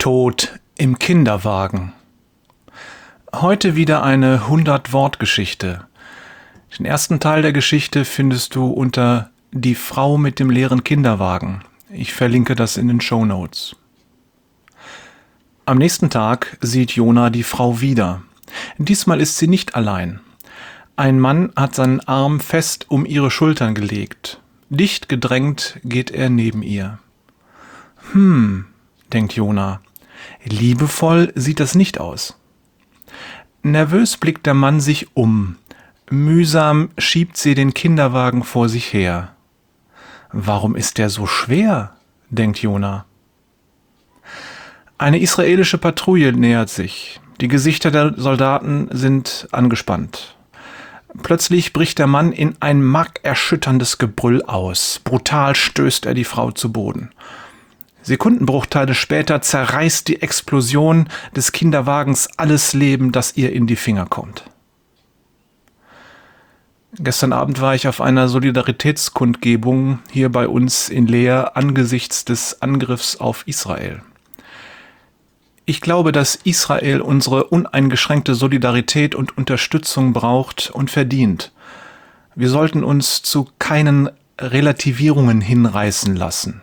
Tod im Kinderwagen. Heute wieder eine 100-Wort-Geschichte. Den ersten Teil der Geschichte findest du unter Die Frau mit dem leeren Kinderwagen. Ich verlinke das in den Shownotes. Am nächsten Tag sieht Jona die Frau wieder. Diesmal ist sie nicht allein. Ein Mann hat seinen Arm fest um ihre Schultern gelegt. Dicht gedrängt geht er neben ihr. Denkt Jona. Liebevoll sieht das nicht aus. Nervös blickt der Mann sich um. Mühsam schiebt sie den Kinderwagen vor sich her. Warum ist der so schwer? Denkt Jona. Eine israelische Patrouille nähert sich. Die Gesichter der Soldaten sind angespannt. Plötzlich bricht der Mann in ein markerschütterndes Gebrüll aus. Brutal stößt er die Frau zu Boden. Sekundenbruchteile später zerreißt die Explosion des Kinderwagens alles Leben, das ihr in die Finger kommt. Gestern Abend war ich auf einer Solidaritätskundgebung hier bei uns in Leer angesichts des Angriffs auf Israel. Ich glaube, dass Israel unsere uneingeschränkte Solidarität und Unterstützung braucht und verdient. Wir sollten uns zu keinen Relativierungen hinreißen lassen.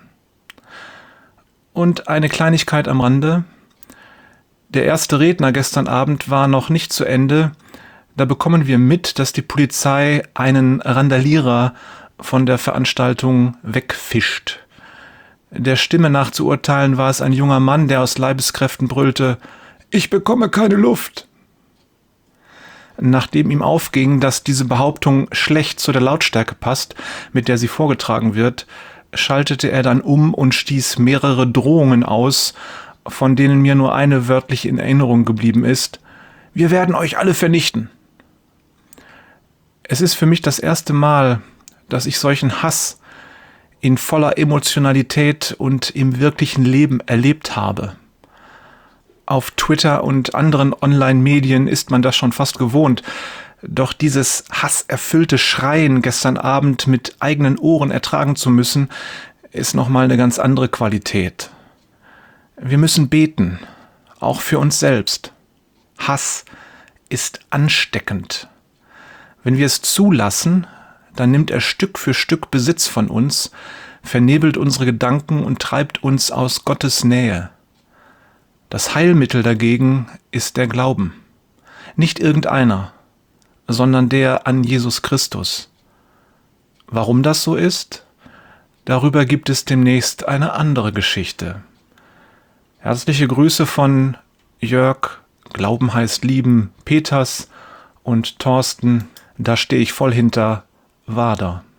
Und eine Kleinigkeit am Rande. Der erste Redner gestern Abend war noch nicht zu Ende. Da bekommen wir mit, dass die Polizei einen Randalierer von der Veranstaltung wegfischt. Der Stimme nach zu urteilen war es ein junger Mann, der aus Leibeskräften brüllte: „Ich bekomme keine Luft!" Nachdem ihm aufging, dass diese Behauptung schlecht zu der Lautstärke passt, mit der sie vorgetragen wird, schaltete er dann um und stieß mehrere Drohungen aus, von denen mir nur eine wörtlich in Erinnerung geblieben ist: „Wir werden euch alle vernichten." Es ist für mich das erste Mal, dass ich solchen Hass in voller Emotionalität und im wirklichen Leben erlebt habe. Auf Twitter und anderen Online-Medien ist man das schon fast gewohnt. Doch dieses hasserfüllte Schreien gestern Abend mit eigenen Ohren ertragen zu müssen, ist nochmal eine ganz andere Qualität. Wir müssen beten, auch für uns selbst. Hass ist ansteckend. Wenn wir es zulassen, dann nimmt er Stück für Stück Besitz von uns, vernebelt unsere Gedanken und treibt uns aus Gottes Nähe. Das Heilmittel dagegen ist der Glauben. Nicht irgendeiner, sondern der an Jesus Christus. Warum das so ist? Darüber gibt es demnächst eine andere Geschichte. Herzliche Grüße von Jörg, Glauben heißt Lieben, Peters und Thorsten. Da stehe ich voll hinter. Wader.